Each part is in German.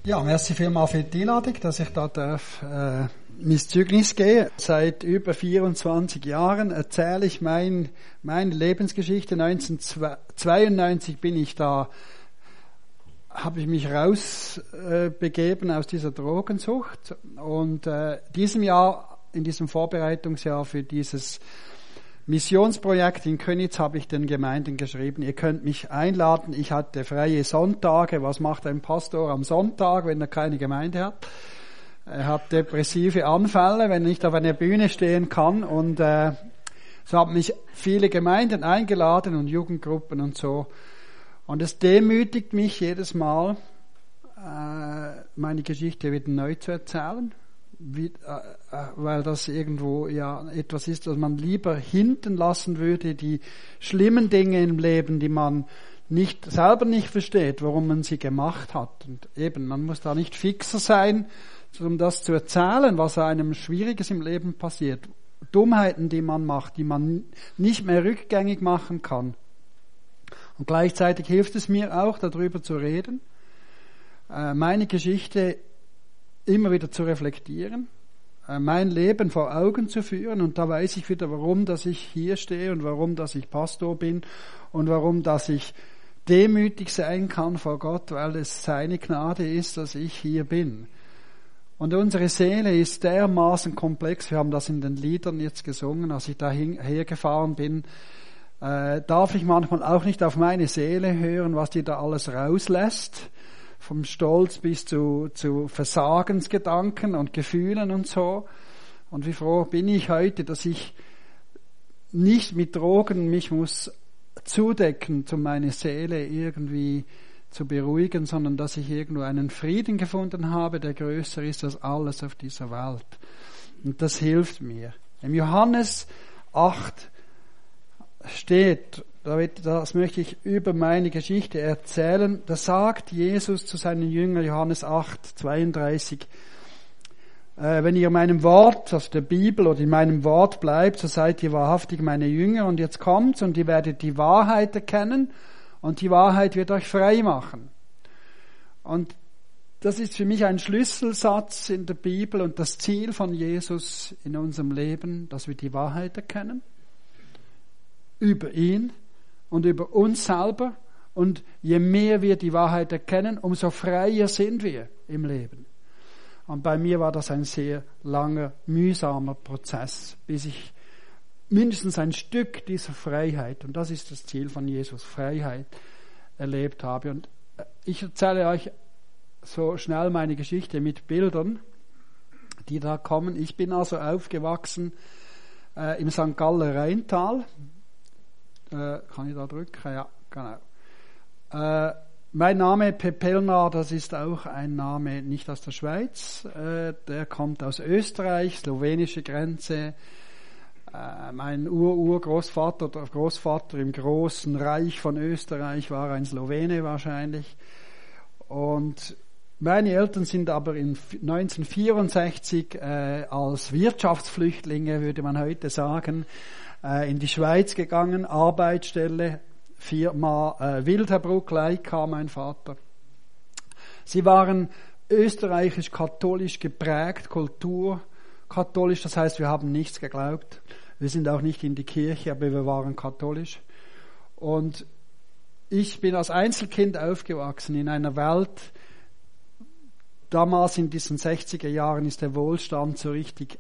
Ja, merci vielmals für die Einladung, dass ich da darf, mein Zeugnis geben. Seit über 24 Jahren erzähle ich meine Lebensgeschichte. 1992 bin ich da, habe ich mich rausbegeben aus dieser Drogensucht. Und diesem Jahr, in diesem Vorbereitungsjahr für dieses Missionsprojekt in Köniz habe ich den Gemeinden geschrieben, ihr könnt mich einladen, ich hatte freie Sonntage. Was macht ein Pastor am Sonntag, wenn er keine Gemeinde hat? Er hat depressive Anfälle, wenn er nicht auf einer Bühne stehen kann. Und so haben mich viele Gemeinden eingeladen und Jugendgruppen und so. Und es demütigt mich jedes Mal, meine Geschichte wieder neu zu erzählen. Weil das irgendwo ja etwas ist, was man lieber hinten lassen würde, die schlimmen Dinge im Leben, die man selber nicht versteht, warum man sie gemacht hat. Und eben, man muss da nicht fixer sein, um das zu erzählen, was einem Schwieriges im Leben passiert. Dummheiten, die man macht, die man nicht mehr rückgängig machen kann. Und gleichzeitig hilft es mir auch, darüber zu reden, meine Geschichte immer wieder zu reflektieren, mein Leben vor Augen zu führen, und da weiß ich wieder, warum, dass ich hier stehe und warum, dass ich Pastor bin und warum, dass ich demütig sein kann vor Gott, weil es seine Gnade ist, dass ich hier bin. Und unsere Seele ist dermaßen komplex, wir haben das in den Liedern jetzt gesungen, als ich da hergefahren bin, darf ich manchmal auch nicht auf meine Seele hören, was die da alles rauslässt, vom Stolz bis zu Versagensgedanken und Gefühlen und so. Und wie froh bin ich heute, dass ich nicht mit Drogen mich muss zudecken, um meine Seele irgendwie zu beruhigen, sondern dass ich irgendwo einen Frieden gefunden habe, der größer ist als alles auf dieser Welt. Und das hilft mir. Im Johannes 8 steht, das möchte ich über meine Geschichte erzählen, da sagt Jesus zu seinen Jüngern, Johannes 8, 32, wenn ihr meinem Wort, also der Bibel oder in meinem Wort bleibt, so seid ihr wahrhaftig meine Jünger, und jetzt kommt's und ihr werdet die Wahrheit erkennen und die Wahrheit wird euch frei machen. Und das ist für mich ein Schlüsselsatz in der Bibel und das Ziel von Jesus in unserem Leben, dass wir die Wahrheit erkennen über ihn und über uns selber, und je mehr wir die Wahrheit erkennen, umso freier sind wir im Leben. Und bei mir war das ein sehr langer, mühsamer Prozess, bis ich mindestens ein Stück dieser Freiheit, und das ist das Ziel von Jesus, Freiheit, erlebt habe. Und ich erzähle euch so schnell meine Geschichte mit Bildern, die da kommen. Ich bin also aufgewachsen im St. Galler Rheintal. Kann ich da drücken? Ja, genau. Mein Name Pepelna, das ist auch ein Name nicht aus der Schweiz. Der kommt aus Österreich, slowenische Grenze. Mein Urgroßvater oder Großvater im großen Reich von Österreich war ein Slowene wahrscheinlich. Und meine Eltern sind aber in 1964 als Wirtschaftsflüchtlinge, würde man heute sagen, in die Schweiz gegangen, Arbeitsstelle, Firma Wilderbruck, Leica, mein Vater. Sie waren österreichisch-katholisch geprägt, kulturkatholisch, das heißt, wir haben nichts geglaubt. Wir sind auch nicht in die Kirche, aber wir waren katholisch. Und ich bin als Einzelkind aufgewachsen in einer Welt, damals in diesen 60er Jahren ist der Wohlstand so richtig,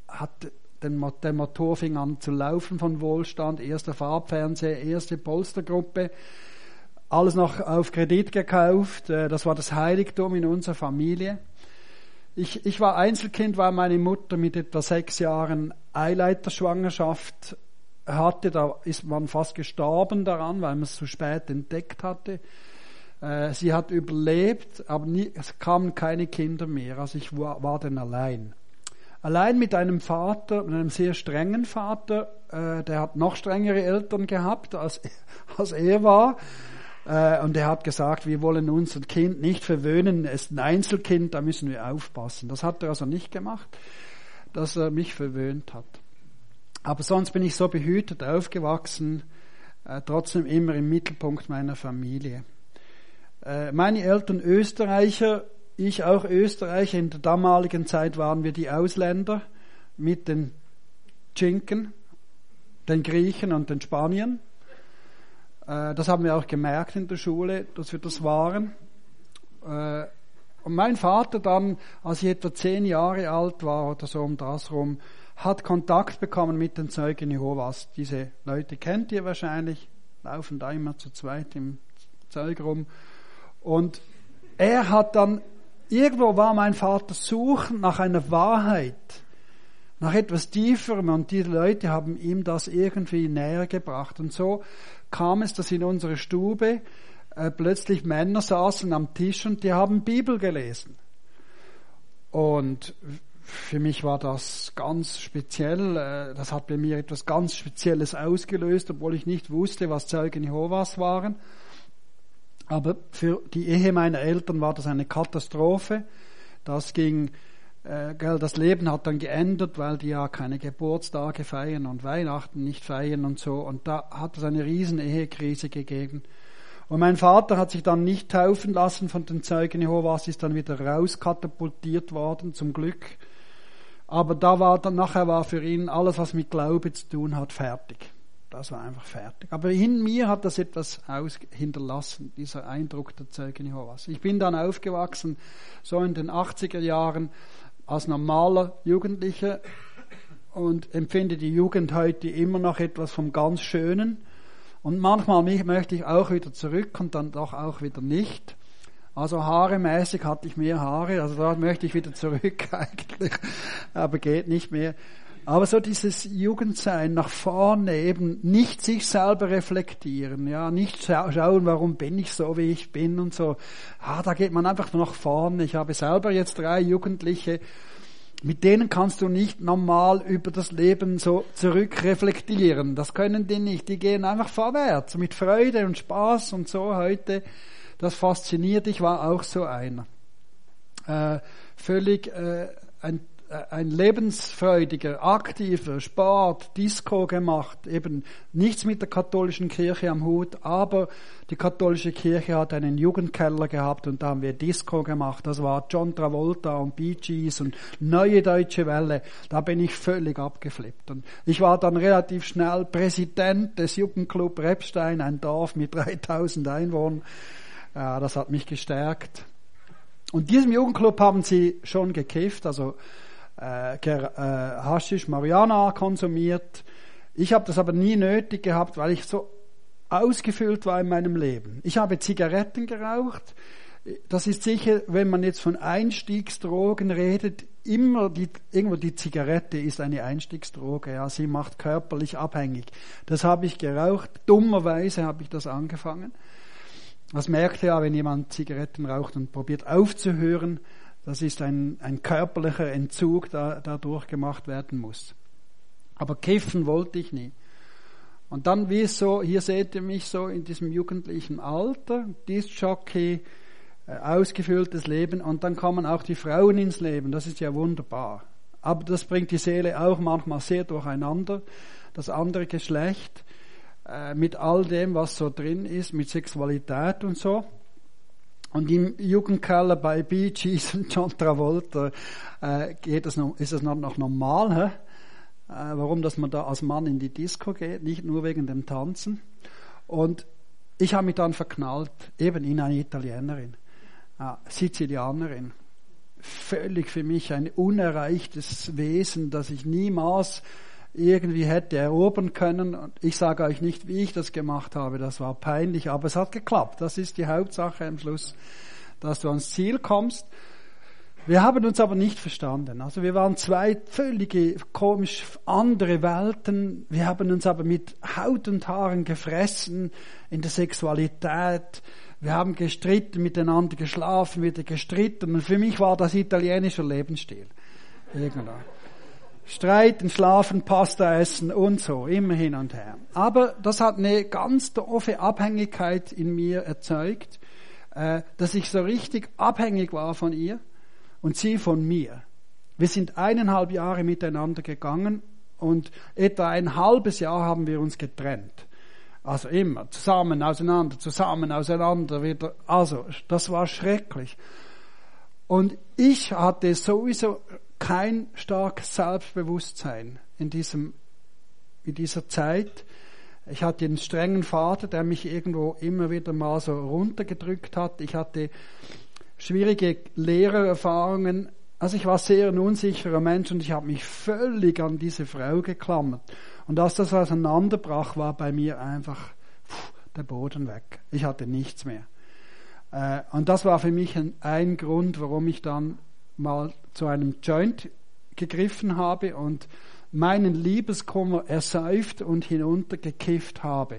der Motor fing an zu laufen von Wohlstand, erster Farbfernseher, erste Polstergruppe, alles noch auf Kredit gekauft, das war das Heiligtum in unserer Familie. Ich war Einzelkind, weil meine Mutter mit etwa 6 Jahren Eileiterschwangerschaft hatte, da ist man fast gestorben daran, weil man es zu spät entdeckt hatte. Sie hat überlebt, aber es kamen keine Kinder mehr, also ich war dann allein. Allein mit einem Vater, mit einem sehr strengen Vater, der hat noch strengere Eltern gehabt, als er war. Und er hat gesagt, wir wollen unser Kind nicht verwöhnen, es ist ein Einzelkind, da müssen wir aufpassen. Das hat er also nicht gemacht, dass er mich verwöhnt hat. Aber sonst bin ich so behütet aufgewachsen, trotzdem immer im Mittelpunkt meiner Familie. Meine Eltern Österreicher, ich auch Österreicher. In der damaligen Zeit waren wir die Ausländer mit den Tschinken, den Griechen und den Spaniern. Das haben wir auch gemerkt in der Schule, dass wir das waren. Und mein Vater dann, als ich etwa 10 Jahre alt war oder so um das rum, hat Kontakt bekommen mit den Zeugen Jehovas. Diese Leute kennt ihr wahrscheinlich, laufen da immer zu zweit im Zeug rum. Und er hat dann, irgendwo war mein Vater suchend nach einer Wahrheit, nach etwas Tieferem, und die Leute haben ihm das irgendwie näher gebracht. Und so kam es, dass in unserer Stube plötzlich Männer saßen am Tisch und die haben Bibel gelesen. Und für mich war das ganz speziell, das hat bei mir etwas ganz Spezielles ausgelöst, obwohl ich nicht wusste, was Zeugen Jehovas waren. Aber für die Ehe meiner Eltern war das eine Katastrophe. Das Leben hat dann geändert, weil die ja keine Geburtstage feiern und Weihnachten nicht feiern und so. Und da hat es eine riesen Ehekrise gegeben. Und mein Vater hat sich dann nicht taufen lassen von den Zeugen Jehovas, ist dann wieder rauskatapultiert worden, zum Glück. Aber nachher war für ihn alles, was mit Glaube zu tun hat, fertig. Das war einfach fertig. Aber in mir hat das etwas hinterlassen, dieser Eindruck der Zeugen Jehovas. Ich bin dann aufgewachsen, so in den 80er Jahren, als normaler Jugendlicher und empfinde die Jugend heute immer noch etwas vom ganz Schönen. Und manchmal möchte ich auch wieder zurück und dann doch auch wieder nicht. Also haaremäßig hatte ich mehr Haare, also da möchte ich wieder zurück eigentlich, aber geht nicht mehr. Aber so dieses Jugendsein, nach vorne eben, nicht sich selber reflektieren, ja, nicht schauen, warum bin ich so, wie ich bin und so. Da geht man einfach nach vorne. Ich habe selber jetzt 3 Jugendliche, mit denen kannst du nicht normal über das Leben so zurückreflektieren. Das können die nicht. Die gehen einfach vorwärts, mit Freude und Spaß und so heute. Das fasziniert. Ich war auch so einer. Völlig ein lebensfreudiger, aktiver, Sport, Disco gemacht, eben nichts mit der katholischen Kirche am Hut, aber die katholische Kirche hat einen Jugendkeller gehabt und da haben wir Disco gemacht. Das war John Travolta und Bee Gees und Neue Deutsche Welle. Da bin ich völlig abgeflippt. Und ich war dann relativ schnell Präsident des Jugendclub Rebstein, ein Dorf mit 3000 Einwohnern. Ja, das hat mich gestärkt. Und diesem Jugendclub haben sie schon gekifft, also Haschisch, Marihuana konsumiert. Ich habe das aber nie nötig gehabt, weil ich so ausgefüllt war in meinem Leben. Ich habe Zigaretten geraucht. Das ist sicher, wenn man jetzt von Einstiegsdrogen redet, irgendwo die Zigarette ist eine Einstiegsdroge. Ja, sie macht körperlich abhängig. Das habe ich geraucht. Dummerweise habe ich das angefangen. Das merkt ja, wenn jemand Zigaretten raucht und probiert aufzuhören, das ist ein körperlicher Entzug, der durchgemacht werden muss. Aber kiffen wollte ich nie. Und dann wie so, hier seht ihr mich so in diesem jugendlichen Alter, Disc-Jockey, ausgefülltes Leben, und dann kommen auch die Frauen ins Leben, das ist ja wunderbar. Aber das bringt die Seele auch manchmal sehr durcheinander, das andere Geschlecht, mit all dem, was so drin ist, mit Sexualität und so. Und im Jugendkeller bei Bee Gees und John Travolta ist es noch normal, warum dass man da als Mann in die Disco geht, nicht nur wegen dem Tanzen. Und ich habe mich dann verknallt, eben in eine Italienerin, Sizilianerin. Völlig für mich ein unerreichtes Wesen, das ich niemals irgendwie hätte erobern können. Und ich sage euch nicht, wie ich das gemacht habe, das war peinlich, aber es hat geklappt. Das ist die Hauptsache am Schluss, dass du ans Ziel kommst. Wir haben uns aber nicht verstanden. Also wir waren 2 völlige, komisch andere Welten. Wir haben uns aber mit Haut und Haaren gefressen in der Sexualität. Wir haben gestritten, miteinander geschlafen, wieder gestritten. Und für mich war das italienischer Lebensstil. Irgendwann. Streiten, schlafen, Pasta essen und so, immer hin und her. Aber das hat eine ganz doofe Abhängigkeit in mir erzeugt, dass ich so richtig abhängig war von ihr und sie von mir. Wir sind 1,5 Jahre miteinander gegangen und etwa ein halbes Jahr haben wir uns getrennt. Also immer zusammen, auseinander, wieder. Also das war schrecklich. Und ich hatte sowieso kein starkes Selbstbewusstsein in dieser Zeit. Ich hatte einen strengen Vater, der mich irgendwo immer wieder mal so runtergedrückt hat. Ich hatte schwierige Lehrererfahrungen. Also ich war sehr ein unsicherer Mensch und ich habe mich völlig an diese Frau geklammert. Und als das auseinanderbrach, war bei mir einfach der Boden weg. Ich hatte nichts mehr. Und das war für mich ein Grund, warum ich dann mal zu einem Joint gegriffen habe und meinen Liebeskummer ersäuft und hinuntergekifft habe.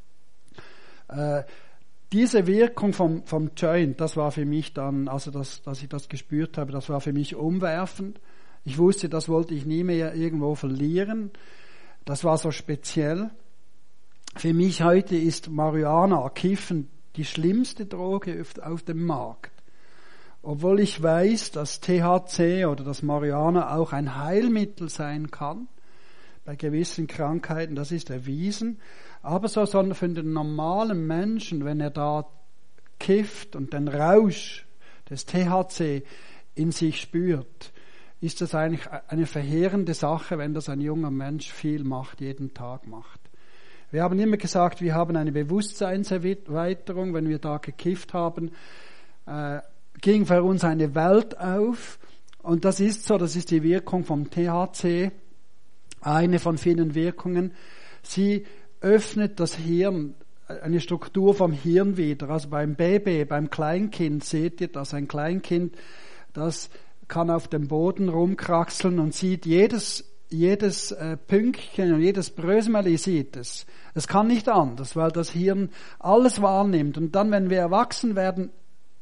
Diese Wirkung vom Joint, das war für mich dann, also dass ich das gespürt habe, das war für mich umwerfend. Ich wusste, das wollte ich nie mehr irgendwo verlieren. Das war so speziell. Für mich heute ist Marihuana, Kiffen, die schlimmste Droge auf dem Markt. Obwohl ich weiß, dass THC oder das Marihuana auch ein Heilmittel sein kann, bei gewissen Krankheiten, das ist erwiesen. Aber so für den normalen Menschen, wenn er da kifft und den Rausch des THC in sich spürt, ist das eigentlich eine verheerende Sache, wenn das ein junger Mensch viel macht, jeden Tag macht. Wir haben immer gesagt, wir haben eine Bewusstseinserweiterung, wenn wir da gekifft haben, ging für uns eine Welt auf. Und das ist so, das ist die Wirkung vom THC, eine von vielen Wirkungen. Sie öffnet das Hirn, eine Struktur vom Hirn wieder. Also beim Baby, beim Kleinkind seht ihr das, ein Kleinkind, das kann auf dem Boden rumkraxeln und sieht jedes Pünktchen und jedes Brösmeli sieht es. Es kann nicht anders, weil das Hirn alles wahrnimmt. Und dann, wenn wir erwachsen werden,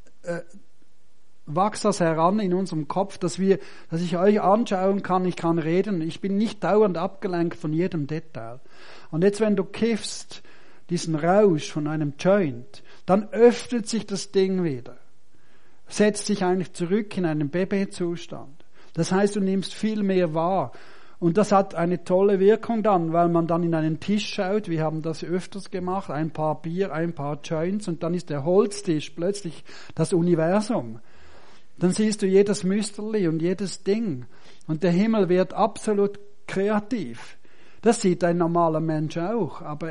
wächst das heran in unserem Kopf, dass ich euch anschauen kann, ich kann reden. Ich bin nicht dauernd abgelenkt von jedem Detail. Und jetzt, wenn du kiffst, diesen Rausch von einem Joint, dann öffnet sich das Ding wieder. Setzt sich eigentlich zurück in einen Babyzustand. Das heißt, du nimmst viel mehr wahr. Und das hat eine tolle Wirkung dann, weil man dann in einen Tisch schaut, wir haben das öfters gemacht, ein paar Bier, ein paar Joints und dann ist der Holztisch plötzlich das Universum. Dann siehst du jedes Müsterli und jedes Ding und der Himmel wird absolut kreativ. Das sieht ein normaler Mensch auch, aber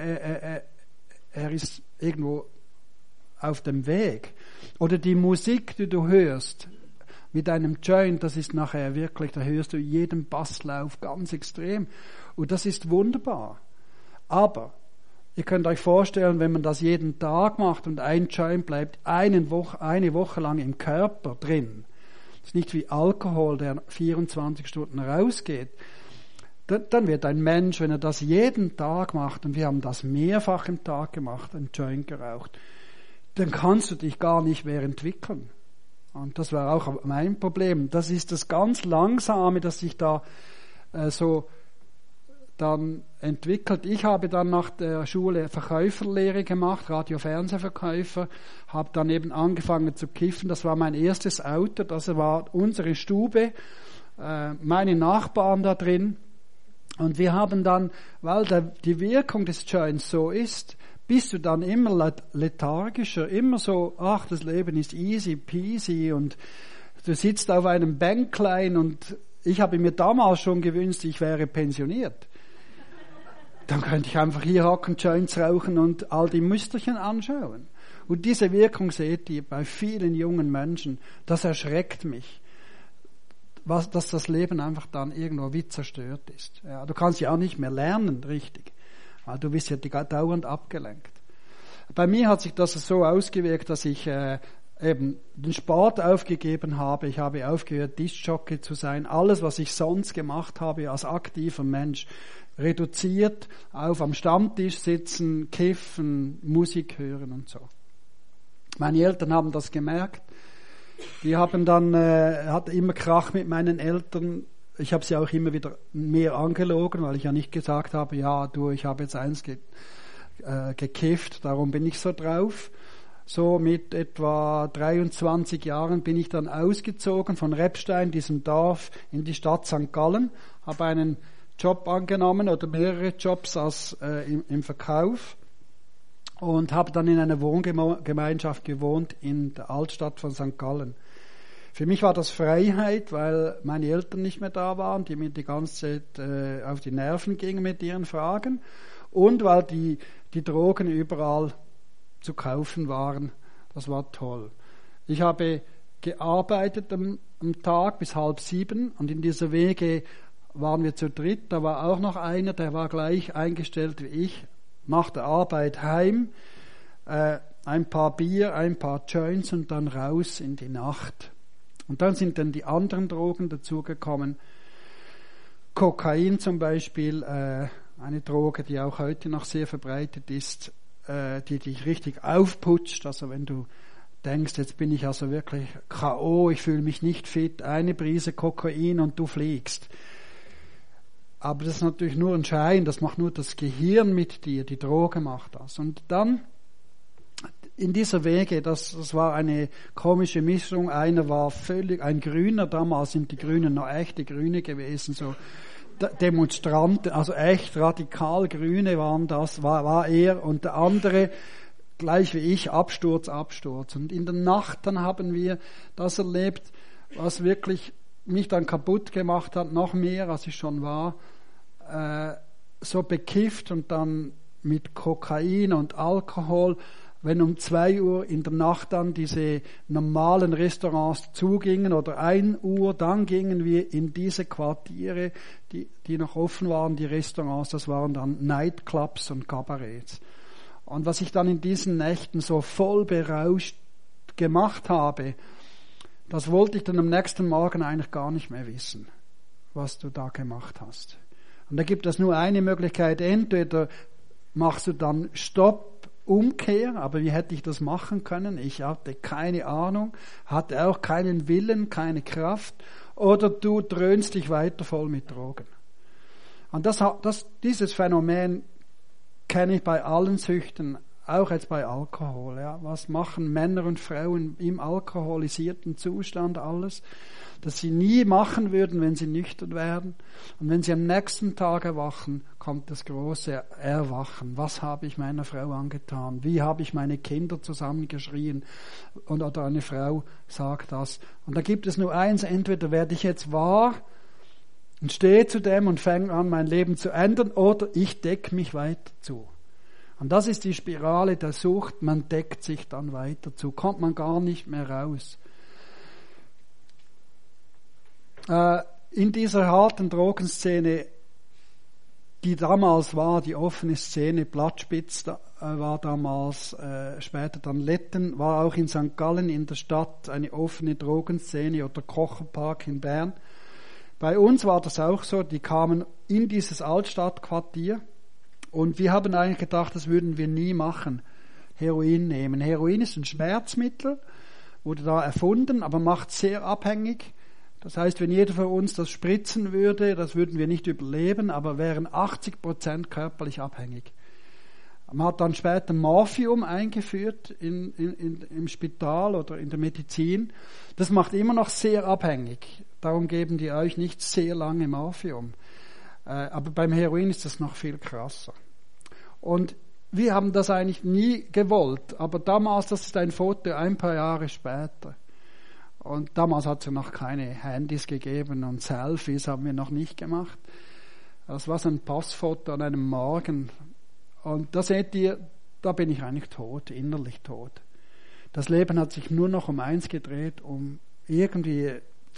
er ist irgendwo auf dem Weg. Oder die Musik, die du hörst, mit einem Joint, das ist nachher wirklich, da hörst du jeden Basslauf ganz extrem. Und das ist wunderbar. Aber ihr könnt euch vorstellen, wenn man das jeden Tag macht und ein Joint bleibt eine Woche lang im Körper drin, das ist nicht wie Alkohol, der 24 Stunden rausgeht, dann wird ein Mensch, wenn er das jeden Tag macht, und wir haben das mehrfach im Tag gemacht, ein Joint geraucht, dann kannst du dich gar nicht mehr entwickeln. Und das war auch mein Problem. Das ist das ganz Langsame, das sich da so dann entwickelt. Ich habe dann nach der Schule Verkäuferlehre gemacht, Radio-Fernsehverkäufer, habe dann eben angefangen zu kiffen. Das war mein erstes Auto, das war unsere Stube, meine Nachbarn da drin. Und wir haben dann, weil die Wirkung des Joints so ist, bist du dann immer lethargischer, immer so, ach, das Leben ist easy peasy und du sitzt auf einem Bänklein und ich habe mir damals schon gewünscht, ich wäre pensioniert. Dann könnte ich einfach hier hocken, Joints rauchen und all die Müsterchen anschauen. Und diese Wirkung seht ihr bei vielen jungen Menschen, das erschreckt mich, dass das Leben einfach dann irgendwo wie zerstört ist. Ja, du kannst ja auch nicht mehr lernen, richtig. Du bist ja dauernd abgelenkt. Bei mir hat sich das so ausgewirkt, dass ich eben den Sport aufgegeben habe. Ich habe aufgehört, Diskjockey zu sein. Alles, was ich sonst gemacht habe als aktiver Mensch, reduziert auf am Stammtisch sitzen, kiffen, Musik hören und so. Meine Eltern haben das gemerkt. Die haben dann, hatte immer Krach mit meinen Eltern. Ich habe sie auch immer wieder mehr angelogen, weil ich ja nicht gesagt habe, ja, du, ich habe jetzt eins gekifft, darum bin ich so drauf. So mit etwa 23 Jahren bin ich dann ausgezogen von Repstein, diesem Dorf, in die Stadt St. Gallen, habe einen Job angenommen oder mehrere Jobs im Verkauf und habe dann in einer Wohngemeinschaft gewohnt in der Altstadt von St. Gallen. Für mich war das Freiheit, weil meine Eltern nicht mehr da waren, die mir die ganze Zeit auf die Nerven gingen mit ihren Fragen, und weil die Drogen überall zu kaufen waren. Das war toll. Ich habe gearbeitet am Tag bis 6:30 und in dieser WG waren wir zu dritt. Da war auch noch einer, der war gleich eingestellt wie ich, nach der Arbeit heim, ein paar Bier, ein paar Joints und dann raus in die Nacht. Und dann sind dann die anderen Drogen dazugekommen. Kokain zum Beispiel, eine Droge, die auch heute noch sehr verbreitet ist, die dich richtig aufputscht. Also wenn du denkst, jetzt bin ich also wirklich K.O., ich fühle mich nicht fit, eine Prise Kokain und du fliegst. Aber das ist natürlich nur ein Schein, das macht nur das Gehirn mit dir, die Droge macht das. Und dann in dieser Wege, das war eine komische Mischung, einer war völlig, ein Grüner, damals sind die Grünen noch echte Grüne gewesen, so Demonstranten, also echt radikal Grüne waren das, war er, und der andere, gleich wie ich, Absturz. Und in der Nacht dann haben wir das erlebt, was wirklich mich dann kaputt gemacht hat, noch mehr, als ich schon war, so bekifft und dann mit Kokain und Alkohol. Wenn um 2 Uhr in der Nacht dann diese normalen Restaurants zugingen oder 1 Uhr, dann gingen wir in diese Quartiere, die noch offen waren, die Restaurants, das waren dann Nightclubs und Kabarets. Und was ich dann in diesen Nächten so voll berauscht gemacht habe, das wollte ich dann am nächsten Morgen eigentlich gar nicht mehr wissen, was du da gemacht hast. Und da gibt es nur eine Möglichkeit, entweder machst du dann Stopp, Umkehr, aber wie hätte ich das machen können? Ich hatte keine Ahnung, hatte auch keinen Willen, keine Kraft, oder du dröhnst dich weiter voll mit Drogen. Und dieses Phänomen kenne ich bei allen Süchten, auch jetzt bei Alkohol. Ja. Was machen Männer und Frauen im alkoholisierten Zustand alles, das sie nie machen würden, wenn sie nüchtern werden. Und wenn sie am nächsten Tag erwachen, kommt das große Erwachen. Was habe ich meiner Frau angetan? Wie habe ich meine Kinder zusammengeschrien? Oder eine Frau sagt das. Und da gibt es nur eins, entweder werde ich jetzt wahr und stehe zu dem und fange an, mein Leben zu ändern, oder ich decke mich weiter zu. Und das ist die Spirale der Sucht, man deckt sich dann weiter zu, kommt man gar nicht mehr raus. In dieser harten Drogenszene, die damals war, die offene Szene, Blattspitz war damals, später dann Letten, war auch in St. Gallen in der Stadt eine offene Drogenszene, oder Kocherpark in Bern. Bei uns war das auch so, die kamen in dieses Altstadtquartier. Und wir haben eigentlich gedacht, das würden wir nie machen, Heroin nehmen. Heroin ist ein Schmerzmittel, wurde da erfunden, aber macht sehr abhängig. Das heißt, wenn jeder von uns das spritzen würde, das würden wir nicht überleben, aber wären 80% körperlich abhängig. Man hat dann später Morphium eingeführt im Spital oder in der Medizin. Das macht immer noch sehr abhängig. Darum geben die euch nicht sehr lange Morphium. Aber beim Heroin ist das noch viel krasser. Und wir haben das eigentlich nie gewollt. Aber damals, das ist ein Foto ein paar Jahre später. Und damals hat es ja noch keine Handys gegeben und Selfies haben wir noch nicht gemacht. Das war so ein Passfoto an einem Morgen. Und da seht ihr, da bin ich eigentlich tot, innerlich tot. Das Leben hat sich nur noch um eins gedreht, um irgendwie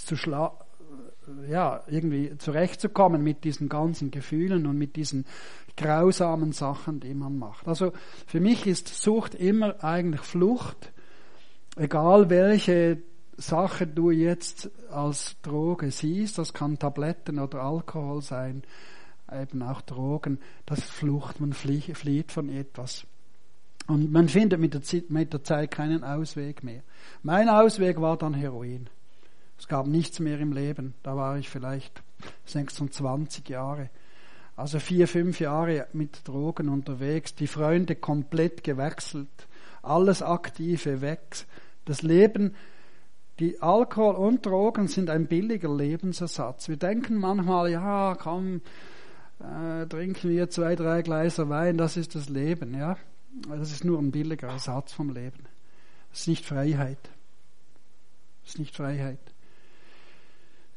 irgendwie zurechtzukommen mit diesen ganzen Gefühlen und mit diesen grausamen Sachen, die man macht. Also für mich ist Sucht immer eigentlich Flucht, egal welche Sache du jetzt als Droge siehst, das kann Tabletten oder Alkohol sein, eben auch Drogen, das ist Flucht, man flieht von etwas. Und man findet mit der Zeit keinen Ausweg mehr. Mein Ausweg war dann Heroin. Es gab nichts mehr im Leben. Da war ich vielleicht 26 Jahre. Also 4-5 Jahre mit Drogen unterwegs. Die Freunde komplett gewechselt. Alles Aktive weg. Das Leben, die Alkohol und Drogen sind ein billiger Lebensersatz. Wir denken manchmal, ja, komm, trinken wir 2-3 Gläser Wein, das ist das Leben. Ja, das ist nur ein billiger Ersatz vom Leben. Das ist nicht Freiheit. Das ist nicht Freiheit.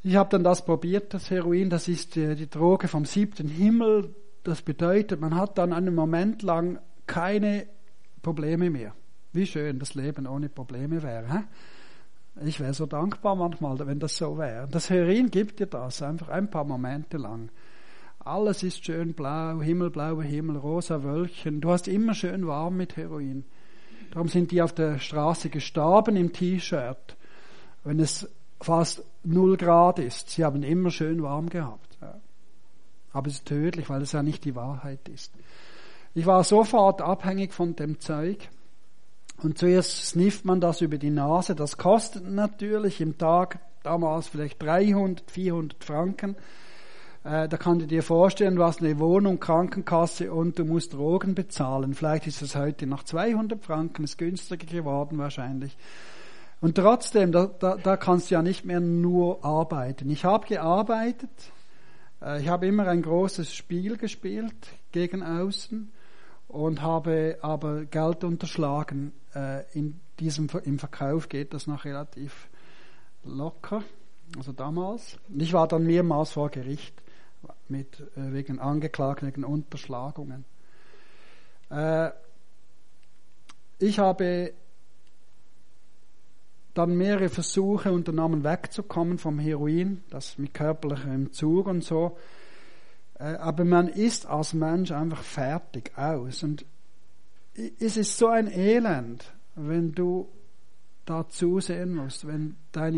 Ich habe dann das probiert, das Heroin, das ist die Droge vom 7. Himmel. Das bedeutet, man hat dann einen Moment lang keine Probleme mehr. Wie schön das Leben ohne Probleme wäre. He? Ich wäre so dankbar manchmal, wenn das so wäre. Das Heroin gibt dir das, einfach ein paar Momente lang. Alles ist schön blau, himmelblauer Himmel, rosa Wölkchen. Du hast immer schön warm mit Heroin. Darum sind die auf der Straße gestorben im T-Shirt, wenn es fast 0 Grad ist. Sie haben immer schön warm gehabt. Ja. Aber es ist tödlich, weil es ja nicht die Wahrheit ist. Ich war sofort abhängig von dem Zeug. Und zuerst snifft man das über die Nase. Das kostet natürlich im Tag damals vielleicht 300, 400 Franken. Da kannst du dir vorstellen, du hast eine Wohnung, Krankenkasse und du musst Drogen bezahlen. Vielleicht ist es heute noch 200 Franken, ist günstiger geworden wahrscheinlich. Und trotzdem, da kannst du ja nicht mehr nur arbeiten. Ich habe gearbeitet, ich habe immer ein großes Spiel gespielt gegen außen und habe aber Geld unterschlagen. Im Verkauf geht das noch relativ locker, also damals. Ich war dann mehrmals vor Gericht wegen Angeklagten, wegen Unterschlagungen. Ich habe dann mehrere Versuche unternommen, wegzukommen vom Heroin, das mit körperlichem Entzug und so. Aber man ist als Mensch einfach fertig aus. Und es ist so ein Elend, wenn du da zusehen musst, wenn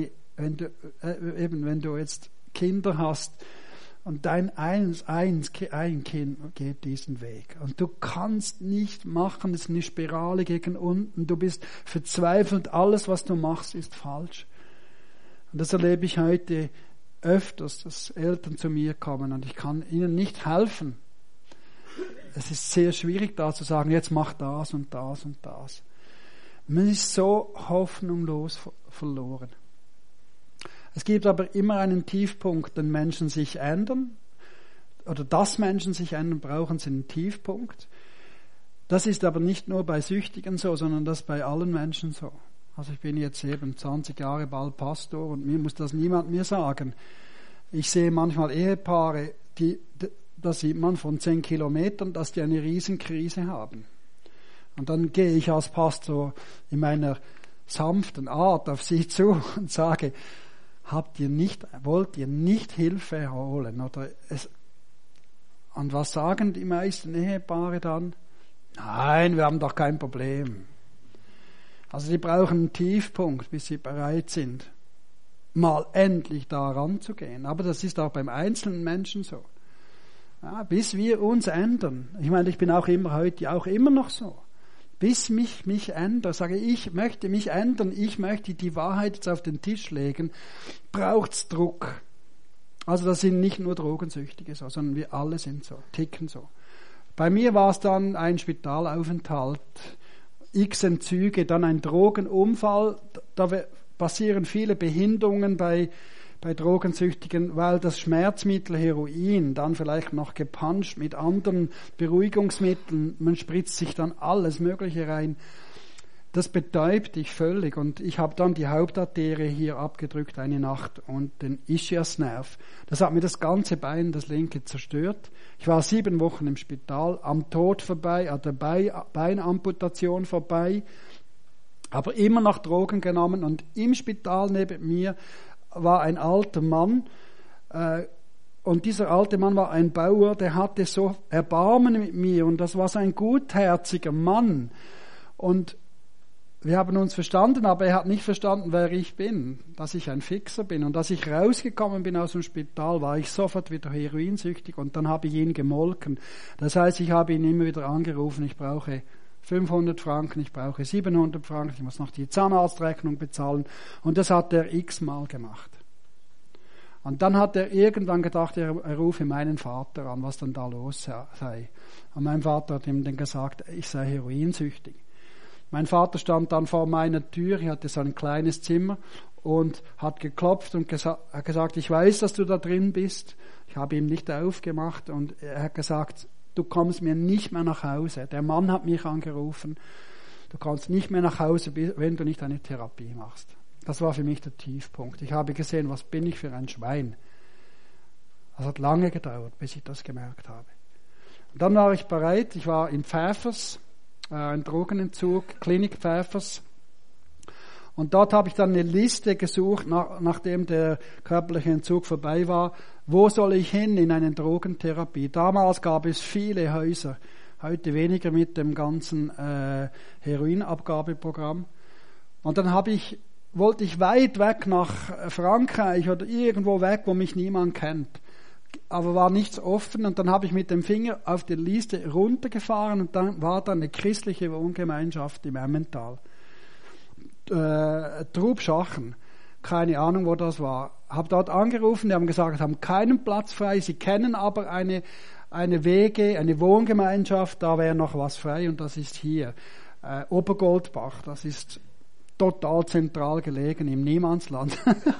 du jetzt Kinder hast und ein Kind geht diesen Weg. Und du kannst nicht machen, es ist eine Spirale gegen unten. Du bist verzweifelt, alles, was du machst, ist falsch. Und das erlebe ich heute öfters, dass Eltern zu mir kommen und ich kann ihnen nicht helfen. Es ist sehr schwierig, da zu sagen, jetzt mach das und das und das. Man ist so hoffnungslos verloren. Es gibt aber immer einen Tiefpunkt, wenn Menschen sich ändern, oder dass Menschen sich ändern, brauchen sie einen Tiefpunkt. Das ist aber nicht nur bei Süchtigen so, sondern das bei allen Menschen so. Also ich bin jetzt eben 20 Jahre bald Pastor und mir muss das niemand mehr sagen. Ich sehe manchmal Ehepaare, da sieht man von 10 Kilometern, dass die eine Riesenkrise haben. Und dann gehe ich als Pastor in meiner sanften Art auf sie zu und sage, wollt ihr nicht Hilfe holen? Und was sagen die meisten Ehepaare dann? Nein, wir haben doch kein Problem. Also die brauchen einen Tiefpunkt, bis sie bereit sind, mal endlich da ranzugehen. Aber das ist auch beim einzelnen Menschen so. Ja, bis wir uns ändern. Ich meine, ich bin auch immer noch so. Bis mich ändert, sage ich möchte mich ändern, ich möchte die Wahrheit jetzt auf den Tisch legen, braucht's Druck. Also das sind nicht nur Drogensüchtige so, sondern wir alle sind so, ticken so. Bei mir war es dann ein Spitalaufenthalt, x Entzüge, dann ein Drogenunfall, da passieren viele Behinderungen bei Drogensüchtigen, weil das Schmerzmittel Heroin dann vielleicht noch gepanscht mit anderen Beruhigungsmitteln, man spritzt sich dann alles Mögliche rein. Das betäubt dich völlig und ich habe dann die Hauptarterie hier abgedrückt eine Nacht und den Ischiasnerv. Das hat mir das ganze Bein, das linke, zerstört. Ich war 7 Wochen im Spital, am Tod vorbei, an der Beinamputation vorbei, aber immer noch Drogen genommen und im Spital neben mir war ein alter Mann, und dieser alte Mann war ein Bauer, der hatte so Erbarmen mit mir und das war so ein gutherziger Mann. Und wir haben uns verstanden, aber er hat nicht verstanden, wer ich bin, dass ich ein Fixer bin. Und als ich rausgekommen bin aus dem Spital, war ich sofort wieder heroinsüchtig und dann habe ich ihn gemolken. Das heißt, ich habe ihn immer wieder angerufen, ich brauche 500 Franken, ich brauche 700 Franken, ich muss noch die Zahnarztrechnung bezahlen. Und das hat er x-mal gemacht. Und dann hat er irgendwann gedacht, er rufe meinen Vater an, was denn da los sei. Und mein Vater hat ihm dann gesagt, ich sei heroinsüchtig. Mein Vater stand dann vor meiner Tür, ich hatte so ein kleines Zimmer und hat geklopft und hat gesagt, ich weiß, dass du da drin bist. Ich habe ihm nicht aufgemacht und er hat gesagt, du kommst mir nicht mehr nach Hause. Der Mann hat mich angerufen. Du kommst nicht mehr nach Hause, wenn du nicht eine Therapie machst. Das war für mich der Tiefpunkt. Ich habe gesehen, was bin ich für ein Schwein. Das hat lange gedauert, bis ich das gemerkt habe. Und dann war ich bereit, ich war in Pfäfers, ein Drogenentzug, Klinik Pfäfers. Und dort habe ich dann eine Liste gesucht, nachdem der körperliche Entzug vorbei war. Wo soll ich hin in eine Drogentherapie? Damals gab es viele Häuser, heute weniger mit dem ganzen Heroinabgabeprogramm. Und dann wollte ich weit weg nach Frankreich oder irgendwo weg, wo mich niemand kennt. Aber war nichts offen, und dann habe ich mit dem Finger auf die Liste runtergefahren, und dann war da eine christliche Wohngemeinschaft im Emmental. Trubschachen, keine Ahnung, wo das war. Habe dort angerufen, die haben gesagt, haben keinen Platz frei, sie kennen aber eine Wohngemeinschaft, da wäre noch was frei, und das ist hier. Obergoldbach, das ist total zentral gelegen im Niemandsland.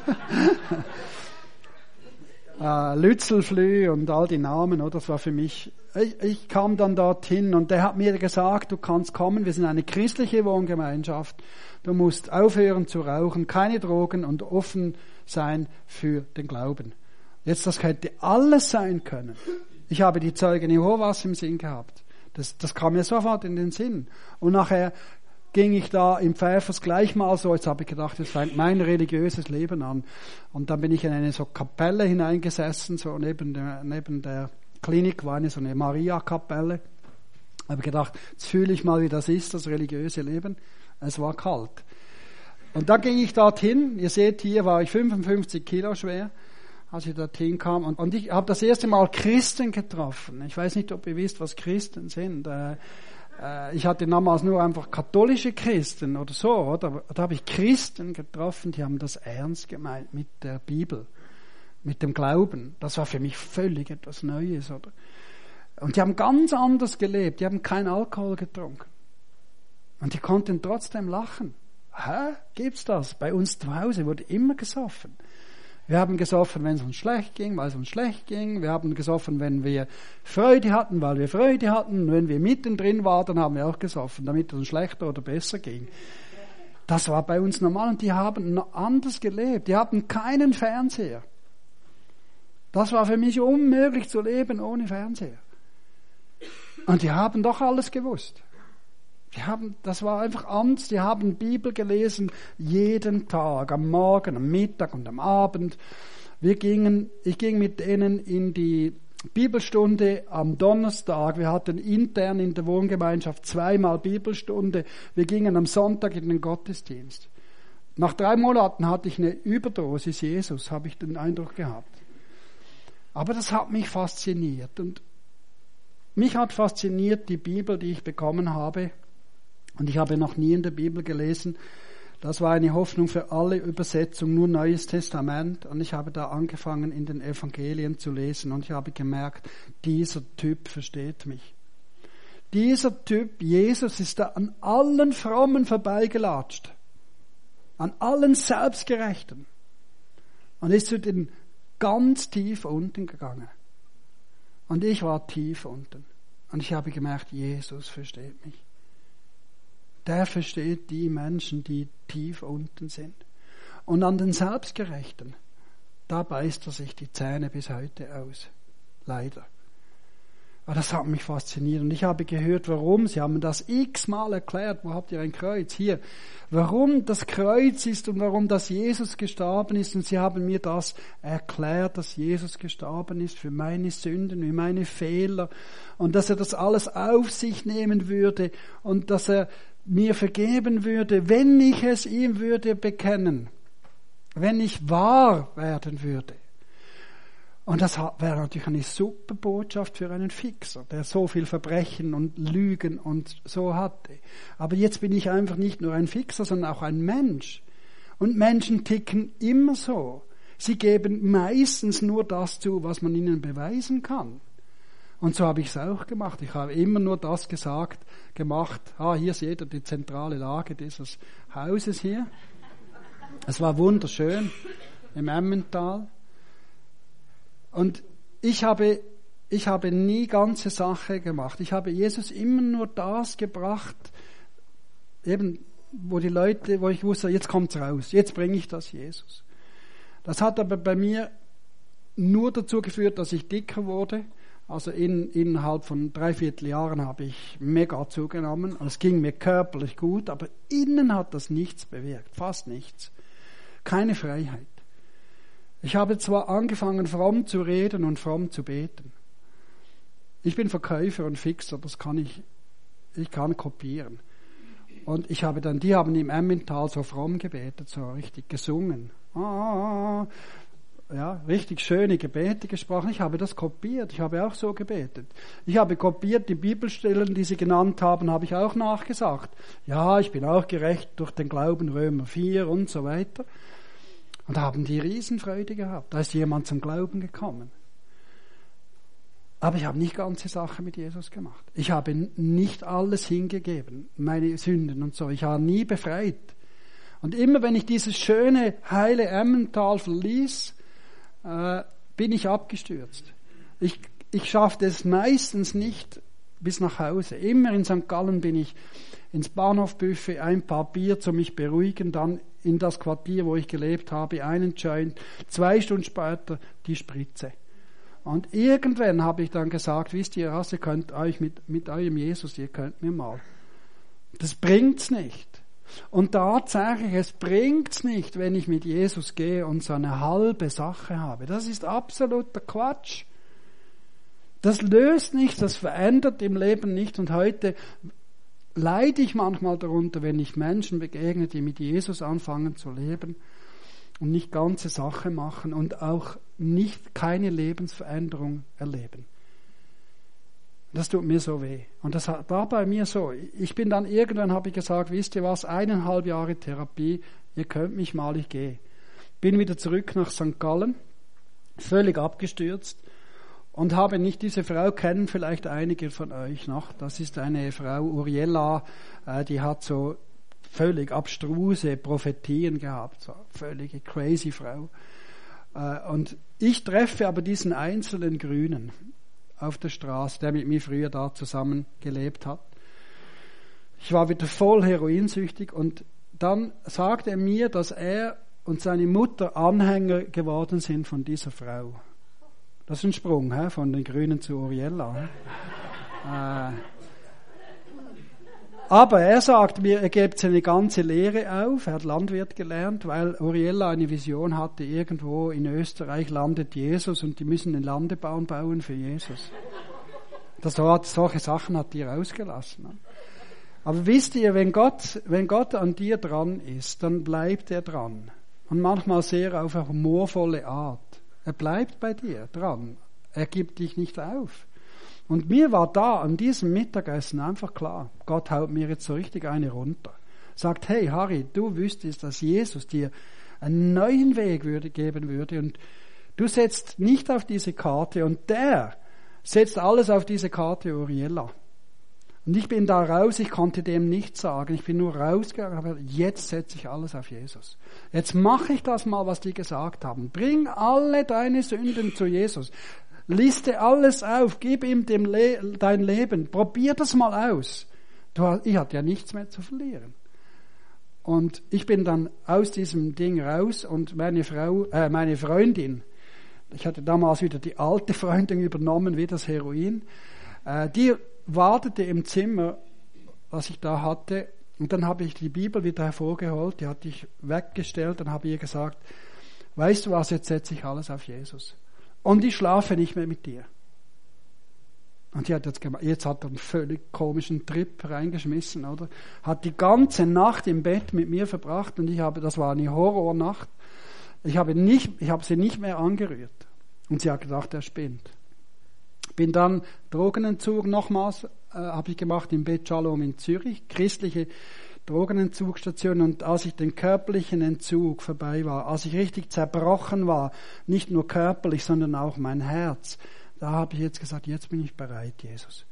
Lützelflüh und all die Namen, oder? Das war für mich, ich kam dann dorthin, und der hat mir gesagt, du kannst kommen, wir sind eine christliche Wohngemeinschaft, du musst aufhören zu rauchen, keine Drogen und offen sein für den Glauben. Jetzt, das hätte alles sein können. Ich habe die Zeugen Jehovas im Sinn gehabt. Das kam mir sofort in den Sinn. Und nachher ging ich da im Pfäfers gleich mal so, jetzt habe ich gedacht, das fängt mein religiöses Leben an. Und dann bin ich in eine so Kapelle hineingesessen, so neben der Klinik war so eine Maria-Kapelle. Habe gedacht, jetzt fühle ich mal, wie das ist, das religiöse Leben. Es war kalt. Und dann ging ich dorthin, ihr seht, hier war ich 55 Kilo schwer, als ich dorthin kam. Und ich habe das erste Mal Christen getroffen. Ich weiß nicht, ob ihr wisst, was Christen sind. Ich hatte damals nur einfach katholische Christen oder so, oder? Da habe ich Christen getroffen, die haben das ernst gemeint mit der Bibel, mit dem Glauben. Das war für mich völlig etwas Neues, oder? Und die haben ganz anders gelebt, die haben keinen Alkohol getrunken. Und die konnten trotzdem lachen. Hä? Gibt's das? Bei uns zu Hause wurde immer gesoffen. Wir haben gesoffen, wenn es uns schlecht ging, weil es uns schlecht ging. Wir haben gesoffen, wenn wir Freude hatten, weil wir Freude hatten. Und wenn wir mittendrin waren, dann haben wir auch gesoffen, damit es uns schlechter oder besser ging. Das war bei uns normal, und die haben anders gelebt. Die hatten keinen Fernseher. Das war für mich unmöglich zu leben ohne Fernseher. Und die haben doch alles gewusst. Das war einfach anders. Die haben Bibel gelesen jeden Tag, am Morgen, am Mittag und am Abend. Ich ging mit denen in die Bibelstunde am Donnerstag. Wir hatten intern in der Wohngemeinschaft 2-mal Bibelstunde. Wir gingen am Sonntag in den Gottesdienst. Nach 3 Monaten hatte ich eine Überdosis Jesus, habe ich den Eindruck gehabt. Aber das hat mich fasziniert. Und mich hat fasziniert die Bibel, die ich bekommen habe. Und ich habe noch nie in der Bibel gelesen. Das war eine Hoffnung für alle Übersetzungen, nur Neues Testament. Und ich habe da angefangen, in den Evangelien zu lesen. Und ich habe gemerkt, dieser Typ versteht mich. Dieser Typ, Jesus, ist da an allen Frommen vorbeigelatscht. An allen Selbstgerechten. Und ist zu den ganz tief unten gegangen. Und ich war tief unten. Und ich habe gemerkt, Jesus versteht mich. Der versteht die Menschen, die tief unten sind. Und an den Selbstgerechten, da beißt er sich die Zähne bis heute aus. Leider. Aber das hat mich fasziniert. Und ich habe gehört, warum. Sie haben das x-mal erklärt. Wo habt ihr ein Kreuz? Hier. Warum das Kreuz ist und warum das Jesus gestorben ist. Und sie haben mir das erklärt, dass Jesus gestorben ist für meine Sünden, für meine Fehler. Und dass er das alles auf sich nehmen würde. Und dass er mir vergeben würde, wenn ich es ihm würde bekennen. Wenn ich wahr werden würde. Und das wäre natürlich eine super Botschaft für einen Fixer, der so viel Verbrechen und Lügen und so hatte. Aber jetzt bin ich einfach nicht nur ein Fixer, sondern auch ein Mensch. Und Menschen ticken immer so. Sie geben meistens nur das zu, was man ihnen beweisen kann. Und so habe ich es auch gemacht. Ich habe immer nur das gemacht. Hier seht ihr die zentrale Lage dieses Hauses hier. Es war wunderschön im Emmental. Und ich habe nie ganze Sache gemacht. Ich habe Jesus immer nur das gebracht, eben wo ich wusste, jetzt kommt's raus, jetzt bringe ich das Jesus. Das hat aber bei mir nur dazu geführt, dass ich dicker wurde. Also innerhalb von 3/4 Jahren habe ich mega zugenommen. Es ging mir körperlich gut, aber innen hat das nichts bewirkt, fast nichts. Keine Freiheit. Ich habe zwar angefangen, fromm zu reden und fromm zu beten. Ich bin Verkäufer und Fixer, ich kann kopieren. Und die haben im Emmental so fromm gebetet, so richtig gesungen. Ja, richtig schöne Gebete gesprochen. Ich habe das kopiert. Ich habe auch so gebetet. Ich habe kopiert, die Bibelstellen, die sie genannt haben, habe ich auch nachgesagt. Ja, ich bin auch gerecht durch den Glauben, Römer 4 und so weiter. Und da haben die Riesenfreude gehabt. Da ist jemand zum Glauben gekommen. Aber ich habe nicht ganze Sache mit Jesus gemacht. Ich habe nicht alles hingegeben, meine Sünden und so. Ich war nie befreit. Und immer wenn ich dieses schöne, heile Emmental verließ, bin ich abgestürzt. Ich schaffte es meistens nicht bis nach Hause. Immer in St. Gallen bin ich ins Bahnhofbuffet, ein paar Bier zu mich beruhigen, dann in das Quartier, wo ich gelebt habe, einen Joint, 2 Stunden später die Spritze. Und irgendwann habe ich dann gesagt, wisst ihr was, ihr könnt euch mit eurem Jesus, ihr könnt mir mal. Das bringt's nicht. Und tatsächlich, es bringt's nicht, wenn ich mit Jesus gehe und so eine halbe Sache habe. Das ist absoluter Quatsch. Das löst nichts, das verändert im Leben nicht. Und heute leide ich manchmal darunter, wenn ich Menschen begegne, die mit Jesus anfangen zu leben und nicht ganze Sache machen und auch keine Lebensveränderung erleben. Das tut mir so weh. Und das war bei mir so. Ich bin dann irgendwann, habe ich gesagt, wisst ihr was, 1,5 Jahre Therapie, ihr könnt mich mal, ich gehe. Bin wieder zurück nach St. Gallen, völlig abgestürzt und habe nicht diese Frau, kennen vielleicht einige von euch noch, das ist eine Frau, Uriella, die hat so völlig abstruse Prophetien gehabt, so völlige crazy Frau. Und ich treffe aber diesen einzelnen Grünen auf der Straße, der mit mir früher da zusammen gelebt hat. Ich war wieder voll heroinsüchtig und dann sagte er mir, dass er und seine Mutter Anhänger geworden sind von dieser Frau. Das ist ein Sprung, von den Grünen zu Uriella. Aber er sagt mir, er gibt seine ganze Lehre auf, er hat Landwirt gelernt, weil Uriella eine Vision hatte, irgendwo in Österreich landet Jesus und die müssen einen Landebahn bauen für Jesus. Solche Sachen hat die rausgelassen. Aber wisst ihr, wenn Gott an dir dran ist, dann bleibt er dran. Und manchmal sehr auf eine humorvolle Art. Er bleibt bei dir dran. Er gibt dich nicht auf. Und mir war da an diesem Mittagessen einfach klar, Gott haut mir jetzt so richtig eine runter. Sagt, hey Harry, du wüsstest, dass Jesus dir einen neuen Weg geben würde und du setzt nicht auf diese Karte und der setzt alles auf diese Karte Uriella. Und ich bin da raus, ich konnte dem nichts sagen, ich bin nur rausgegangen, aber jetzt setze ich alles auf Jesus. Jetzt mache ich das mal, was die gesagt haben. Bring alle deine Sünden zu Jesus. Liste alles auf, gib ihm dein Leben, probier das mal aus. Ich hatte ja nichts mehr zu verlieren. Und ich bin dann aus diesem Ding raus und meine Freundin, ich hatte damals wieder die alte Freundin übernommen, wie das Heroin, die wartete im Zimmer, was ich da hatte, und dann habe ich die Bibel wieder hervorgeholt, die hatte ich weggestellt, dann habe ich ihr gesagt, weißt du was, jetzt setze ich alles auf Jesus. Und ich schlafe nicht mehr mit dir. Und die hat jetzt hat er einen völlig komischen Trip reingeschmissen, oder? Hat die ganze Nacht im Bett mit mir verbracht und das war eine Horrornacht. Ich habe sie nicht mehr angerührt. Und sie hat gedacht, er spinnt. Bin dann Drogenentzug nochmals, habe ich gemacht im Bet Shalom in Zürich, christliche Drogenentzugsstation, und als ich den körperlichen Entzug vorbei war, als ich richtig zerbrochen war, nicht nur körperlich, sondern auch mein Herz, da habe ich jetzt gesagt, jetzt bin ich bereit, Jesus.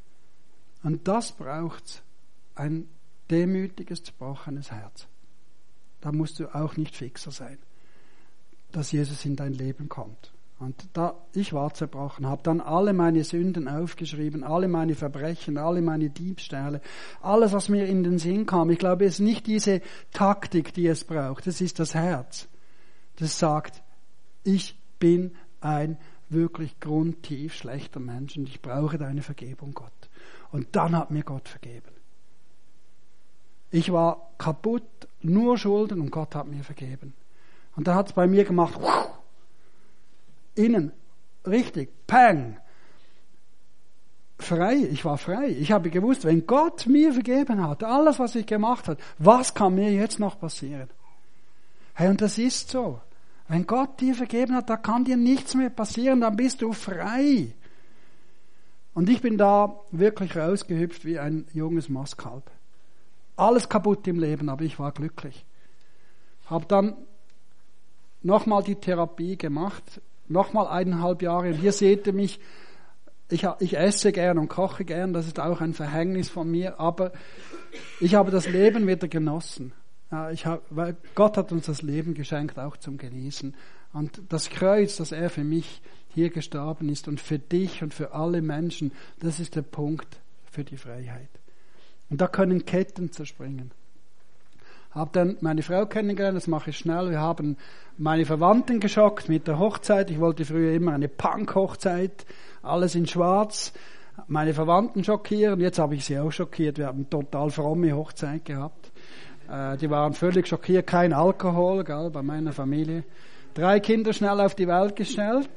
Und das braucht ein demütiges, zerbrochenes Herz. Da musst du auch nicht Fixer sein, dass Jesus in dein Leben kommt. Und ich war zerbrochen, habe dann alle meine Sünden aufgeschrieben, alle meine Verbrechen, alle meine Diebstähle, alles, was mir in den Sinn kam. Ich glaube, es ist nicht diese Taktik, die es braucht, es ist das Herz, das sagt, ich bin ein wirklich grundtief schlechter Mensch und ich brauche deine Vergebung, Gott. Und dann hat mir Gott vergeben. Ich war kaputt, nur Schulden und Gott hat mir vergeben. Und da hat es bei mir gemacht, innen, richtig, pang, frei, ich war frei. Ich habe gewusst, wenn Gott mir vergeben hat, alles, was ich gemacht habe, was kann mir jetzt noch passieren? Hey, und das ist so. Wenn Gott dir vergeben hat, da kann dir nichts mehr passieren, dann bist du frei. Und ich bin da wirklich rausgehüpft wie ein junges Mastkalb. Alles kaputt im Leben, aber ich war glücklich. Habe dann nochmal die Therapie gemacht, nochmal 1,5 Jahre. Und hier seht ihr mich, ich esse gern und koche gern, das ist auch ein Verhängnis von mir, aber ich habe das Leben wieder genossen. Ja, weil Gott hat uns das Leben geschenkt, auch zum Genießen. Und das Kreuz, das er für mich hier gestorben ist und für dich und für alle Menschen, das ist der Punkt für die Freiheit. Und da können Ketten zerspringen. Habe dann meine Frau kennengelernt, das mache ich schnell. Wir haben meine Verwandten geschockt mit der Hochzeit. Ich wollte früher immer eine Punk-Hochzeit, alles in schwarz. Meine Verwandten schockieren, jetzt habe ich sie auch schockiert. Wir haben eine total fromme Hochzeit gehabt. Die waren völlig schockiert, kein Alkohol, gell, bei meiner Familie. 3 Kinder schnell auf die Welt gestellt.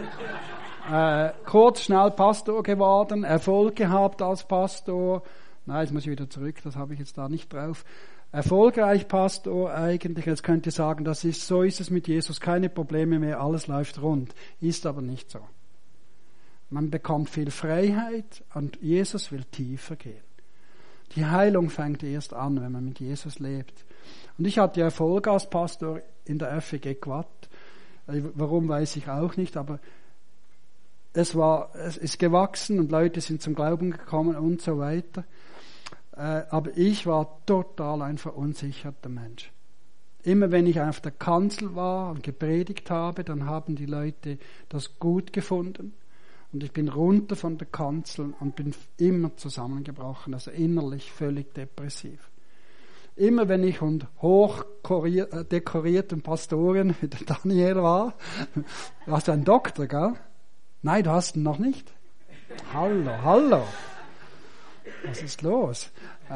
Kurz, schnell Pastor geworden, Erfolg gehabt als Pastor. Nein, jetzt muss ich wieder zurück, das habe ich jetzt da nicht drauf. Erfolgreich Pastor eigentlich, jetzt könnt ihr sagen, so ist es mit Jesus, keine Probleme mehr, alles läuft rund. Ist aber nicht so. Man bekommt viel Freiheit und Jesus will tiefer gehen. Die Heilung fängt erst an, wenn man mit Jesus lebt. Und ich hatte Erfolg als Pastor in der FEG Quad. Warum, weiß ich auch nicht, aber es ist gewachsen und Leute sind zum Glauben gekommen und so weiter. Aber ich war total ein verunsicherter Mensch. Immer wenn ich auf der Kanzel war und gepredigt habe, dann haben die Leute das gut gefunden. Und ich bin runter von der Kanzel und bin immer zusammengebrochen, also innerlich völlig depressiv. Immer wenn ich und hoch dekorierten Pastoren wie der Daniel war, du hast einen Doktor, gell? Nein, du hast ihn noch nicht. Hallo. Was ist los?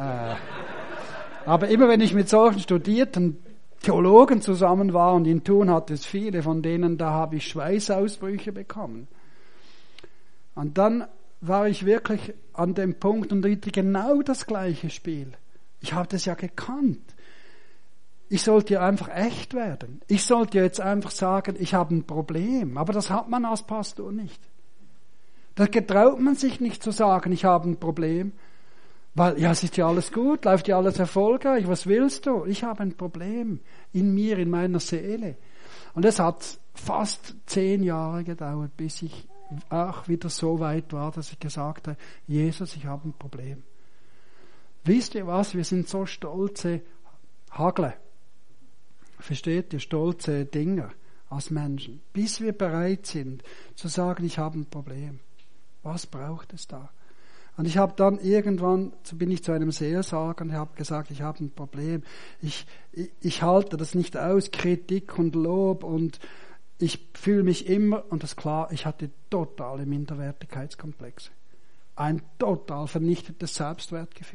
Aber immer wenn ich mit solchen studierten Theologen zusammen war und in Thun hatte es viele von denen, da habe ich Schweißausbrüche bekommen. Und dann war ich wirklich an dem Punkt und ritte genau das gleiche Spiel. Ich habe das ja gekannt. Ich sollte ja einfach echt werden. Ich sollte jetzt einfach sagen, ich habe ein Problem. Aber das hat man als Pastor nicht. Da getraut man sich nicht zu sagen, ich habe ein Problem. Weil, ja, es ist ja alles gut, läuft ja alles erfolgreich. Was willst du? Ich habe ein Problem in mir, in meiner Seele. Und es hat fast 10 Jahre gedauert, bis ich auch wieder so weit war, dass ich gesagt habe, Jesus, ich habe ein Problem. Wisst ihr was? Wir sind so stolze Hagle. Versteht ihr? Stolze Dinger als Menschen. Bis wir bereit sind zu sagen, ich habe ein Problem. Was braucht es da? Und ich habe dann irgendwann, bin ich zu einem Seelsorger und habe gesagt, ich habe ein Problem. Ich halte das nicht aus, Kritik und Lob und ich fühle mich immer, und das ist klar, ich hatte totale Minderwertigkeitskomplexe. Ein total vernichtetes Selbstwertgefühl.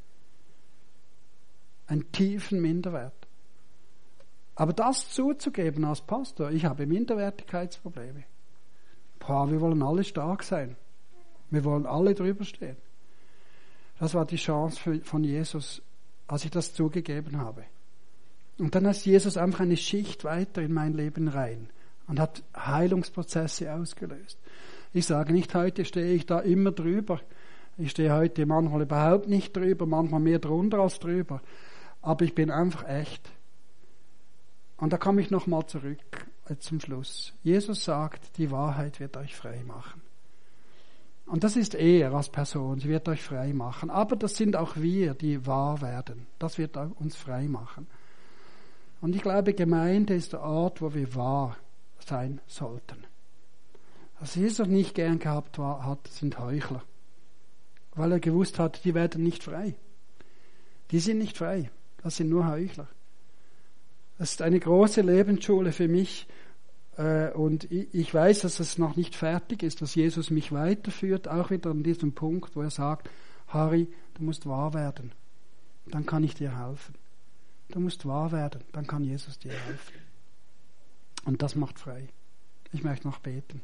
Einen tiefen Minderwert. Aber das zuzugeben als Pastor, ich habe Minderwertigkeitsprobleme. Wir wollen alle stark sein. Wir wollen alle drüber stehen. Das war die Chance von Jesus, als ich das zugegeben habe. Und dann ist Jesus einfach eine Schicht weiter in mein Leben rein und hat Heilungsprozesse ausgelöst. Ich sage nicht, heute stehe ich da immer drüber. Ich stehe heute manchmal überhaupt nicht drüber, manchmal mehr drunter als drüber. Aber ich bin einfach echt. Und da komme ich nochmal zurück zum Schluss. Jesus sagt, die Wahrheit wird euch frei machen. Und das ist er als Person, sie wird euch frei machen. Aber das sind auch wir, die wahr werden. Das wird uns frei machen. Und ich glaube, Gemeinde ist der Ort, wo wir wahr sein sollten. Was Jesus nicht gern gehabt hat, sind Heuchler. Weil er gewusst hat, die werden nicht frei. Die sind nicht frei. Das sind nur Heuchler. Das ist eine große Lebensschule für mich. Und ich weiß, dass es noch nicht fertig ist, dass Jesus mich weiterführt, auch wieder an diesem Punkt, wo er sagt, Harry, du musst wahr werden. Dann kann ich dir helfen. Du musst wahr werden, dann kann Jesus dir helfen. Und das macht frei. Ich möchte noch beten.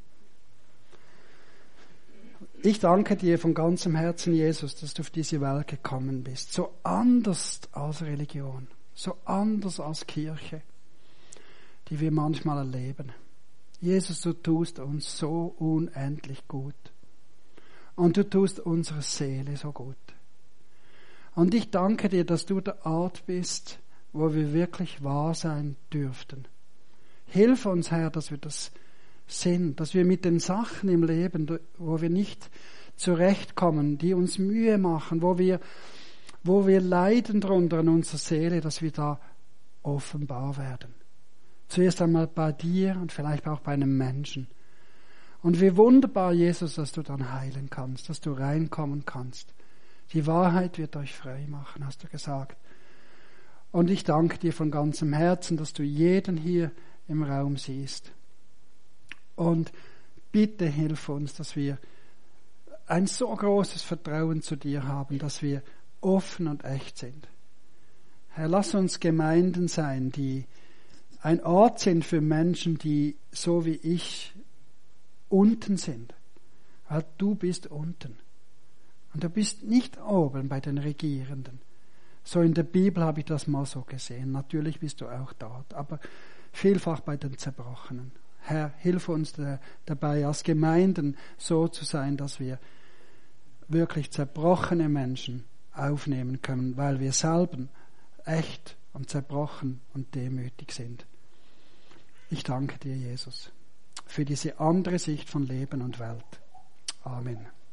Ich danke dir von ganzem Herzen, Jesus, dass du auf diese Welt gekommen bist. So anders als Religion, so anders als Kirche, die wir manchmal erleben. Jesus, du tust uns so unendlich gut. Und du tust unsere Seele so gut. Und ich danke dir, dass du der Ort bist, wo wir wirklich wahr sein dürften. Hilf uns, Herr, dass wir das sind, dass wir mit den Sachen im Leben, wo wir nicht zurechtkommen, die uns Mühe machen, wo wir leiden drunter in unserer Seele, dass wir da offenbar werden. Zuerst einmal bei dir und vielleicht auch bei einem Menschen. Und wie wunderbar, Jesus, dass du dann heilen kannst, dass du reinkommen kannst. Die Wahrheit wird euch frei machen, hast du gesagt. Und ich danke dir von ganzem Herzen, dass du jeden hier im Raum siehst. Und bitte hilf uns, dass wir ein so großes Vertrauen zu dir haben, dass wir offen und echt sind. Herr, lass uns Gemeinden sein, die ein Ort sind für Menschen, die so wie ich unten sind. Weil du bist unten. Und du bist nicht oben bei den Regierenden. So in der Bibel habe ich das mal so gesehen. Natürlich bist du auch dort, aber vielfach bei den Zerbrochenen. Herr, hilf uns dabei, als Gemeinden so zu sein, dass wir wirklich zerbrochene Menschen aufnehmen können, weil wir selber echt und zerbrochen und demütig sind. Ich danke dir, Jesus, für diese andere Sicht von Leben und Welt. Amen.